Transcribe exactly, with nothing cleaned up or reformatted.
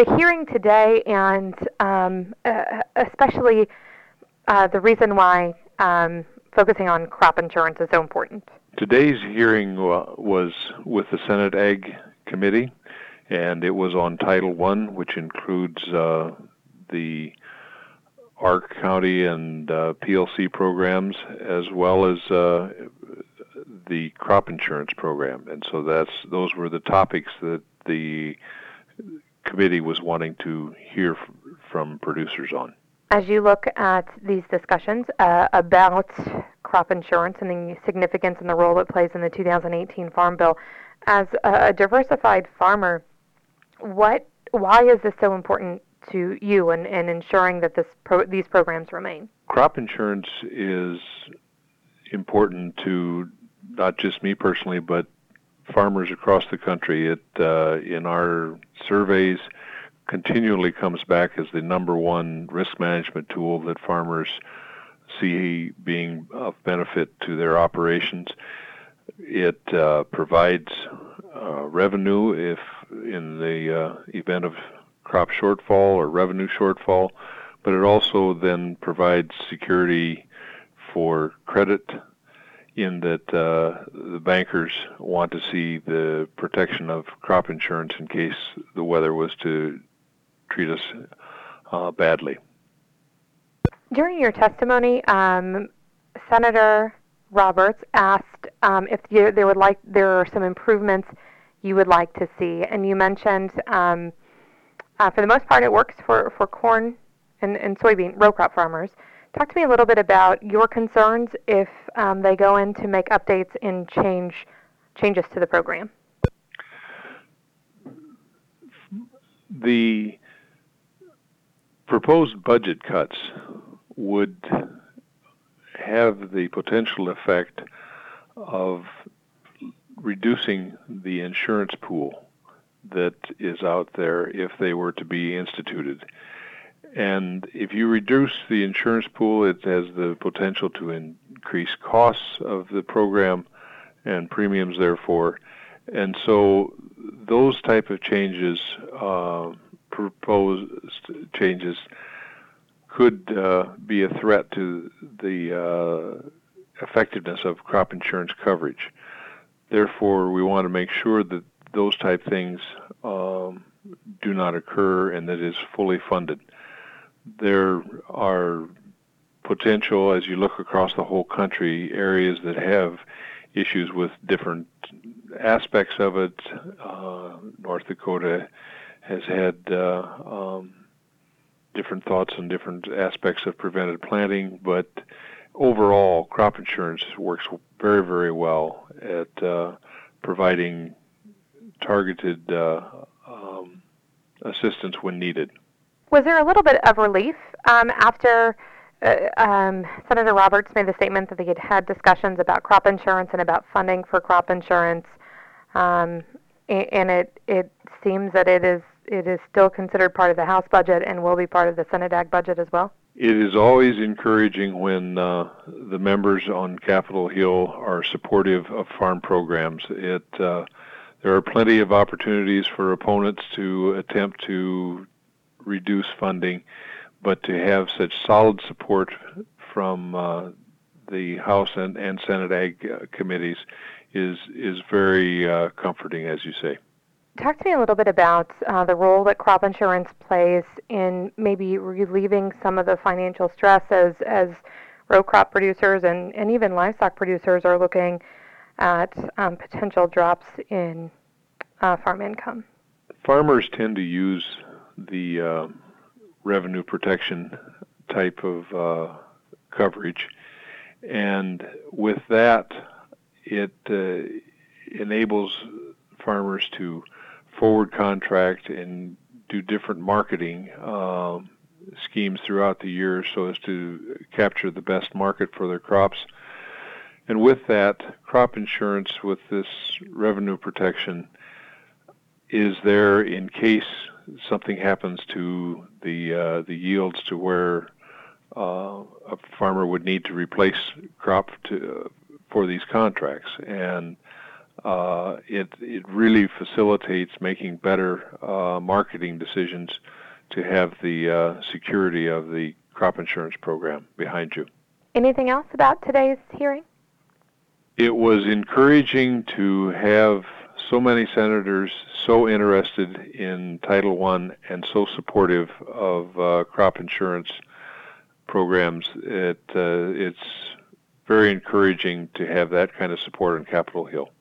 the hearing today and um, uh, especially uh, the reason why um, focusing on crop insurance is so important. Today's hearing uh, was with the Senate Ag Committee, and it was on Title One, which includes uh, the A R C County and uh, P L C programs, as well as uh, the crop insurance program. And so that's those were the topics that the committee was wanting to hear f- from producers on. As you look at these discussions uh, about crop insurance and the significance and the role it plays in the two thousand eighteen Farm Bill, as a diversified farmer, what, why is this so important to you and, and ensuring that this pro, these programs remain? Crop insurance is important to not just me personally, but farmers across the country. It uh, in our surveys continually comes back as the number one risk management tool that farmers see being of benefit to their operations. It uh, provides uh, revenue if in the uh, event of crop shortfall or revenue shortfall, but it also then provides security for credit in that uh, the bankers want to see the protection of crop insurance in case the weather was to treat us uh, badly. During your testimony, um, Senator Roberts asked um, if you, there would like there are some improvements you would like to see, and you mentioned um, uh, for the most part it works for, for corn and, and soybean row crop farmers. Talk to me a little bit about your concerns if um, they go in to make updates and change changes to the program. The proposed budget cuts would have the potential effect of reducing the insurance pool that is out there if they were to be instituted. And if you reduce the insurance pool, it has the potential to increase costs of the program and premiums, therefore. And so those type of changes, uh, proposed changes, could uh, be a threat to the uh, effectiveness of crop insurance coverage. Therefore, we want to make sure that those type things um, do not occur and that it is fully funded. There are potential, as you look across the whole country, areas that have issues with different aspects of it. Uh, North Dakota has had uh, um, different thoughts on different aspects of prevented planting, but overall, crop insurance works very, very well at uh, providing targeted uh, um, assistance when needed. Was there a little bit of relief um, after uh, um, Senator Roberts made the statement that they had had discussions about crop insurance and about funding for crop insurance, um, and it it seems that it is it is still considered part of the House budget and will be part of the Senate Ag budget as well? It is always encouraging when uh, the members on Capitol Hill are supportive of farm programs. It uh, there are plenty of opportunities for opponents to attempt to reduce funding, but to have such solid support from uh, the House and, and Senate Ag uh, committees is is very uh, comforting, as you say. Talk to me a little bit about uh, the role that crop insurance plays in maybe relieving some of the financial stress as, as row crop producers and, and even livestock producers are looking at um, potential drops in uh, farm income. Farmers tend to use the uh, revenue protection type of uh, coverage, and with that, it uh, enables farmers to forward contract and do different marketing um, schemes throughout the year so as to capture the best market for their crops. And with that, crop insurance with this revenue protection is there in case something happens to the uh, the yields to where uh, a farmer would need to replace crop to, uh, for these contracts. And uh, it it really facilitates making better uh, marketing decisions to have the uh, security of the crop insurance program behind you. Anything else about today's hearing? It was encouraging to have so many senators so interested in Title one and so supportive of uh, crop insurance programs. It uh, it's very encouraging to have that kind of support on Capitol Hill.